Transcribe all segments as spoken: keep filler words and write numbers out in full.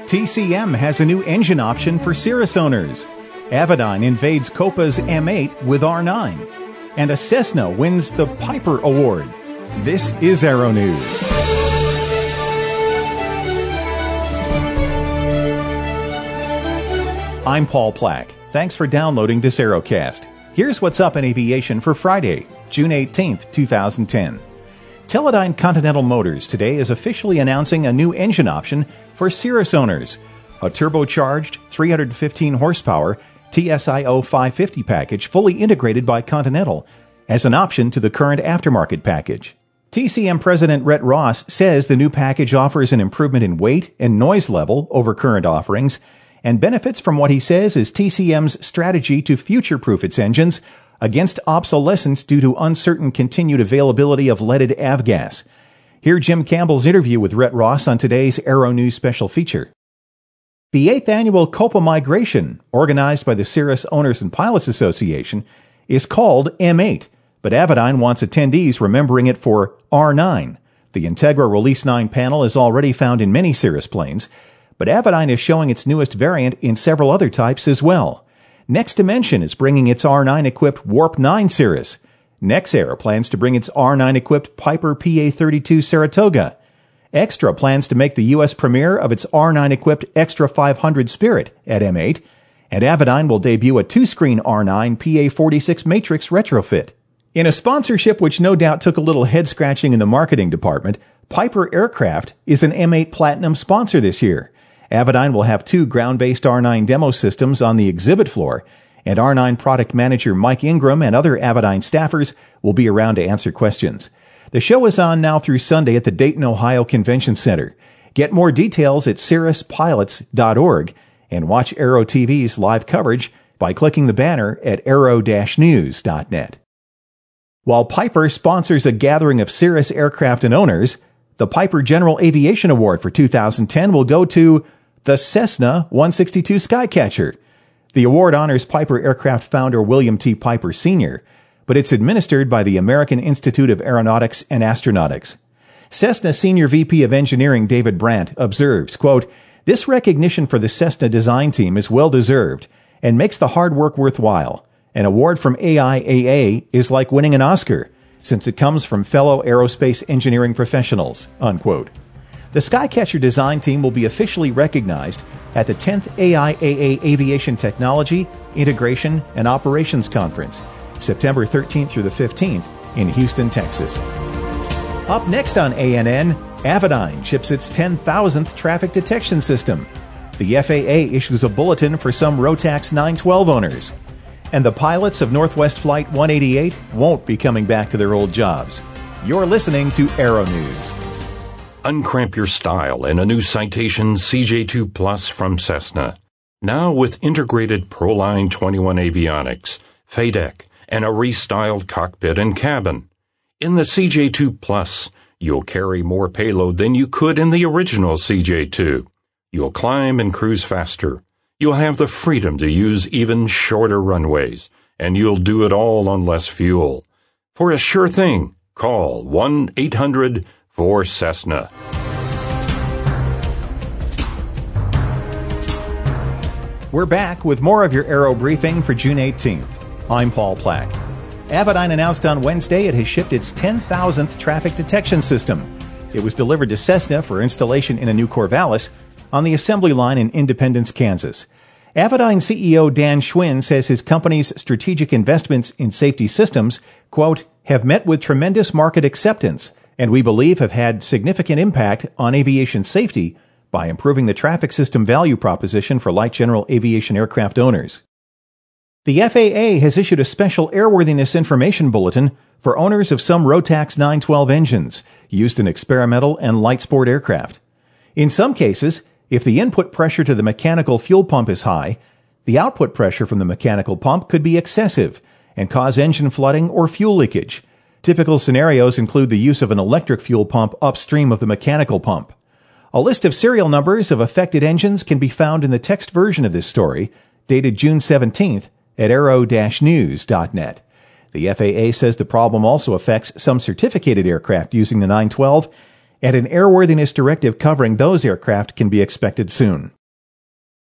T C M has a new engine option for Cirrus owners. Avidyne invades Copa's M eight with R nine. And a Cessna wins the Piper Award. This is Aero News. I'm Paul Plack. Thanks for downloading this Aerocast. Here's what's up in aviation for Friday, June eighteenth, twenty ten. Teledyne Continental Motors today is officially announcing a new engine option for Cirrus owners, a turbocharged three hundred fifteen horsepower T S I O five fifty package fully integrated by Continental as an option to the current aftermarket package. T C M President Rhett Ross says the new package offers an improvement in weight and noise level over current offerings and benefits from what he says is T C M's strategy to future-proof its engines against obsolescence due to uncertain continued availability of leaded avgas. Hear Jim Campbell's interview with Rhett Ross on today's Aero News special feature. The eighth annual Copa Migration, organized by the Cirrus Owners and Pilots Association, is called M eight, but Avidyne wants attendees remembering it for R nine. The Integra Release nine panel is already found in many Cirrus planes, but Avidyne is showing its newest variant in several other types as well. Next Dimension is bringing its R nine-equipped Warp nine Cirrus. Nexair plans to bring its R nine-equipped Piper P A thirty-two Saratoga. Extra plans to make the U S premiere of its R nine-equipped Extra five hundred Spirit at M eight, and Avidyne will debut a two-screen R nine P A forty-six Matrix retrofit. In a sponsorship which no doubt took a little head-scratching in the marketing department, Piper Aircraft is an M eight Platinum sponsor this year. Avidyne will have two ground-based R nine demo systems on the exhibit floor, and R nine product manager Mike Ingram and other Avidyne staffers will be around to answer questions. The show is on now through Sunday at the Dayton, Ohio Convention Center. Get more details at cirrus pilots dot org and watch Aero T V's live coverage by clicking the banner at aero dash news dot net. While Piper sponsors a gathering of Cirrus aircraft and owners, the Piper General Aviation Award for two thousand ten will go to the Cessna one sixty-two Skycatcher. The award honors Piper aircraft founder William T. Piper Senior, but it's administered by the American Institute of Aeronautics and Astronautics. Cessna Senior V P of Engineering David Brandt observes, quote, "This recognition for the Cessna design team is well-deserved and makes the hard work worthwhile. An award from A I A A is like winning an Oscar, since it comes from fellow aerospace engineering professionals," unquote. The Skycatcher design team will be officially recognized at the tenth A I A A Aviation Technology, Integration, and Operations Conference, September thirteenth through the fifteenth in Houston, Texas. Up next on A N N, Avidyne ships its ten thousandth traffic detection system. The F A A issues a bulletin for some Rotax nine twelve owners. And the pilots of Northwest Flight one eighty-eight won't be coming back to their old jobs. You're listening to Aero News. Uncramp your style in a new Citation C J two Plus from Cessna. Now with integrated Proline twenty-one avionics, F A D E C, and a restyled cockpit and cabin. In the C J two Plus, you'll carry more payload than you could in the original C J two. You'll climb and cruise faster. You'll have the freedom to use even shorter runways, and you'll do it all on less fuel. For a sure thing, call one eight hundred four Cessna. We're back with more of your Aero Briefing for June eighteenth. I'm Paul Plack. Avidyne announced on Wednesday it has shipped its ten thousandth traffic detection system. It was delivered to Cessna for installation in a new Corvallis on the assembly line in Independence, Kansas. Avidyne C E O Dan Schwinn says his company's strategic investments in safety systems, quote, have met with tremendous market acceptance and we believe have had significant impact on aviation safety by improving the traffic system value proposition for light general aviation aircraft owners. The F A A has issued a special airworthiness information bulletin for owners of some Rotax nine twelve engines used in experimental and light sport aircraft. In some cases, if the input pressure to the mechanical fuel pump is high, the output pressure from the mechanical pump could be excessive and cause engine flooding or fuel leakage. Typical scenarios include the use of an electric fuel pump upstream of the mechanical pump. A list of serial numbers of affected engines can be found in the text version of this story, dated June seventeenth, at aero dash news dot net. The F A A says the problem also affects some certificated aircraft using the nine twelve, and an airworthiness directive covering those aircraft can be expected soon.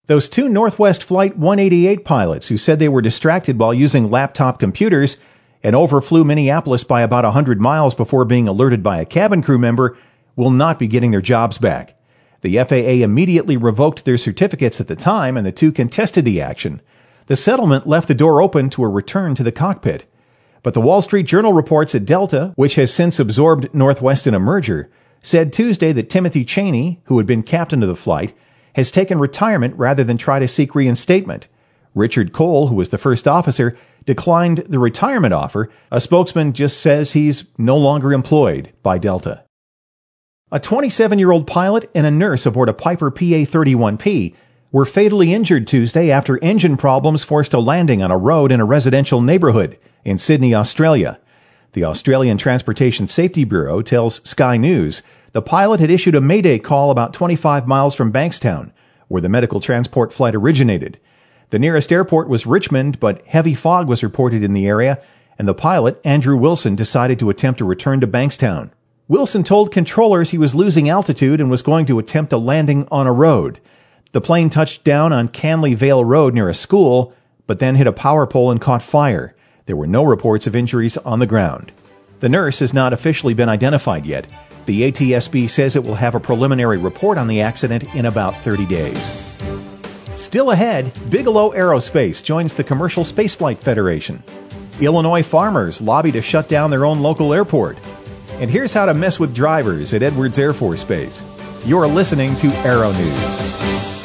Those two Northwest Flight one eighty-eight pilots who said they were distracted while using laptop computers and overflew Minneapolis by about one hundred miles before being alerted by a cabin crew member will not be getting their jobs back. The F A A immediately revoked their certificates at the time, and the two contested the action. The settlement left the door open to a return to the cockpit. But the Wall Street Journal reports that Delta, which has since absorbed Northwest in a merger, said Tuesday that Timothy Cheney, who had been captain of the flight, has taken retirement rather than try to seek reinstatement. Richard Cole, who was the first officer, declined the retirement offer. A spokesman just says he's no longer employed by Delta. A twenty-seven-year-old pilot and a nurse aboard a Piper P A thirty-one P were fatally injured Tuesday after engine problems forced a landing on a road in a residential neighborhood in Sydney, Australia. The Australian Transportation Safety Bureau tells Sky News the pilot had issued a mayday call about twenty-five miles from Bankstown, where the medical transport flight originated. The nearest airport was Richmond, but heavy fog was reported in the area, and the pilot, Andrew Wilson, decided to attempt a return to Bankstown. Wilson told controllers he was losing altitude and was going to attempt a landing on a road. The plane touched down on Canley Vale Road near a school, but then hit a power pole and caught fire. There were no reports of injuries on the ground. The nurse has not officially been identified yet. The A T S B says it will have a preliminary report on the accident in about thirty days. Still ahead, Bigelow Aerospace joins the Commercial Spaceflight Federation. Illinois farmers lobby to shut down their own local airport. And here's how to mess with drivers at Edwards Air Force Base. You're listening to Aero News.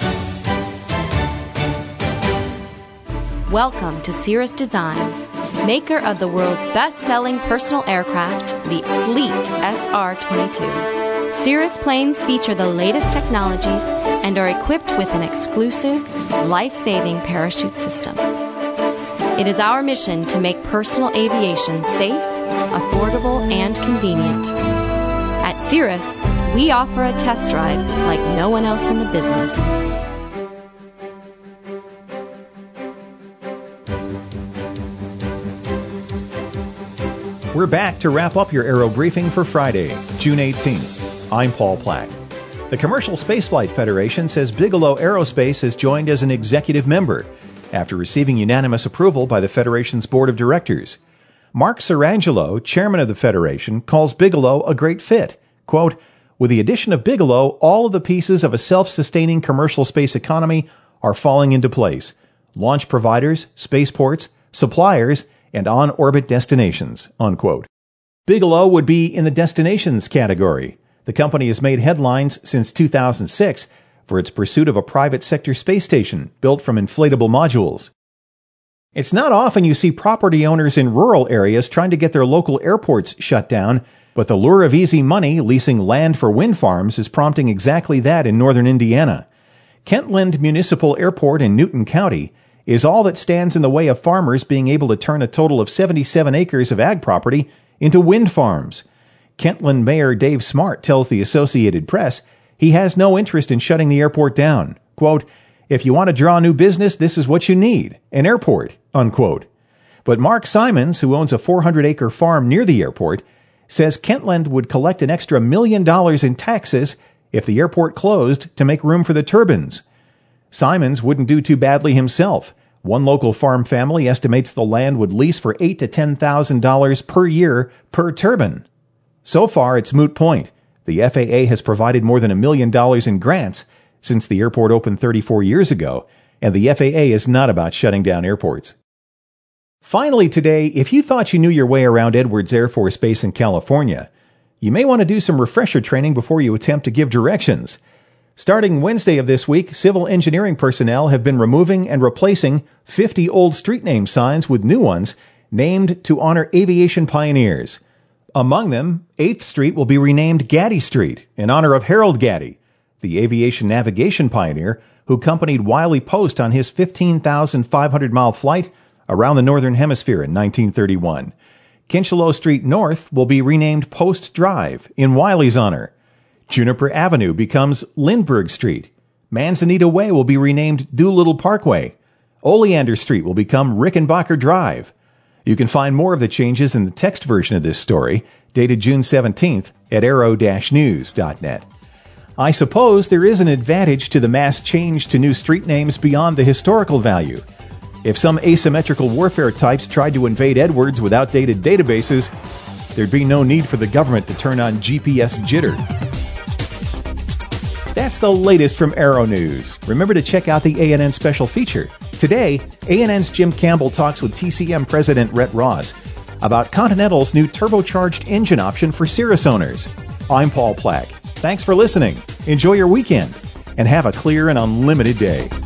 Welcome to Cirrus Design, maker of the world's best-selling personal aircraft, the sleek S R twenty-two. Cirrus planes feature the latest technologies and are equipped with an exclusive, life-saving parachute system. It is our mission to make personal aviation safe, affordable, and convenient. At Cirrus, we offer a test drive like no one else in the business. We're back to wrap up your Aero Briefing for Friday, June eighteenth. I'm Paul Plack. The Commercial Spaceflight Federation says Bigelow Aerospace has joined as an executive member after receiving unanimous approval by the Federation's Board of Directors. Mark Sarangelo, chairman of the Federation, calls Bigelow a great fit. Quote, with the addition of Bigelow, all of the pieces of a self-sustaining commercial space economy are falling into place. Launch providers, spaceports, suppliers, and on-orbit destinations, unquote. Bigelow would be in the destinations category. The company has made headlines since two thousand six for its pursuit of a private sector space station built from inflatable modules. It's not often you see property owners in rural areas trying to get their local airports shut down, but the lure of easy money leasing land for wind farms is prompting exactly that in northern Indiana. Kentland Municipal Airport in Newton County is all that stands in the way of farmers being able to turn a total of seventy-seven acres of ag property into wind farms. Kentland Mayor Dave Smart tells the Associated Press he has no interest in shutting the airport down. Quote, if you want to draw new business, this is what you need, an airport, unquote. But Mark Simons, who owns a four hundred acre farm near the airport, says Kentland would collect an extra million dollars in taxes if the airport closed to make room for the turbines. Simons wouldn't do too badly himself. One local farm family estimates the land would lease for eight thousand to ten thousand dollars per year per turbine. So far, it's moot point. The F A A has provided more than a million dollars in grants since the airport opened thirty-four years ago, and the F A A is not about shutting down airports. Finally today, if you thought you knew your way around Edwards Air Force Base in California, you may want to do some refresher training before you attempt to give directions. Starting Wednesday of this week, civil engineering personnel have been removing and replacing fifty old street name signs with new ones named to honor aviation pioneers. Among them, eighth Street will be renamed Gaddy Street in honor of Harold Gaddy, the aviation navigation pioneer who accompanied Wiley Post on his fifteen thousand five hundred mile flight around the Northern Hemisphere in nineteen thirty-one. Kincheloe Street North will be renamed Post Drive in Wiley's honor. Juniper Avenue becomes Lindbergh Street. Manzanita Way will be renamed Doolittle Parkway. Oleander Street will become Rickenbacker Drive. You can find more of the changes in the text version of this story, dated June seventeenth, at aero dash news dot net. I suppose there is an advantage to the mass change to new street names beyond the historical value. If some asymmetrical warfare types tried to invade Edwards with outdated databases, there'd be no need for the government to turn on G P S jitter. That's the latest from Aero News. Remember to check out the A N N special feature. Today, A N N's Jim Campbell talks with T C M President Rhett Ross about Continental's new turbocharged engine option for Cirrus owners. I'm Paul Plack. Thanks for listening. Enjoy your weekend and have a clear and unlimited day.